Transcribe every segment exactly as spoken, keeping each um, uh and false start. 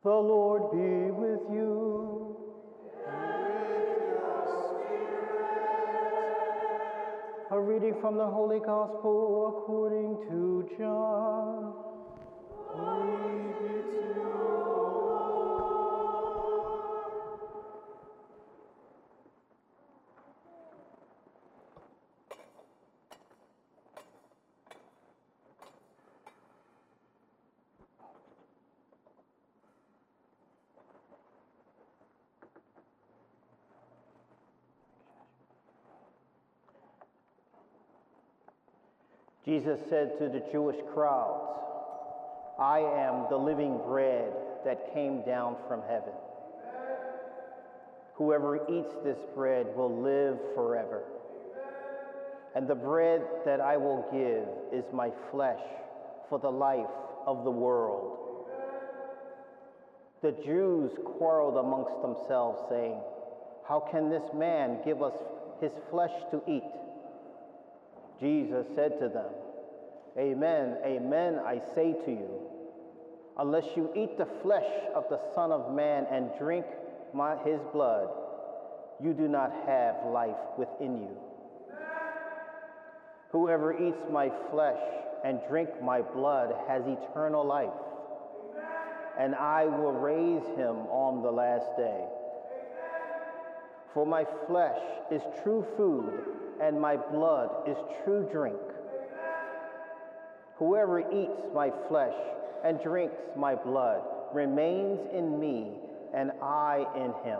The Lord be with you. A reading from the Holy Gospel according to John. Glory be to you, Lord. Jesus said to the Jewish crowds, I am the living bread that came down from heaven. Whoever eats this bread will live forever. And the bread that I will give is my flesh for the life of the world. The Jews quarreled amongst themselves, saying, how can this man give us his flesh to eat? Jesus said to them, Amen, amen, I say to you, unless you eat the flesh of the Son of Man and drink my, his blood, you do not have life within you. Whoever eats my flesh and drink my blood has eternal life, and I will raise him on the last day. For my flesh is true food, and my blood is true drink. Whoever eats my flesh and drinks my blood remains in me, and I in him.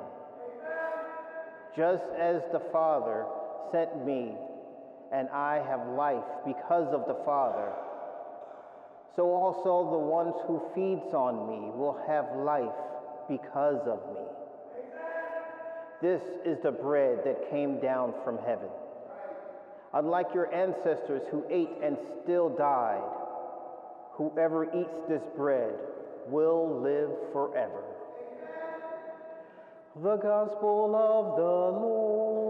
Just as the Father sent me, and I have life because of the Father, so also the ones who feeds on me will have life because of me. This is the bread that came down from heaven. Unlike your ancestors who ate and still died, whoever eats this bread will live forever. The Gospel of the Lord.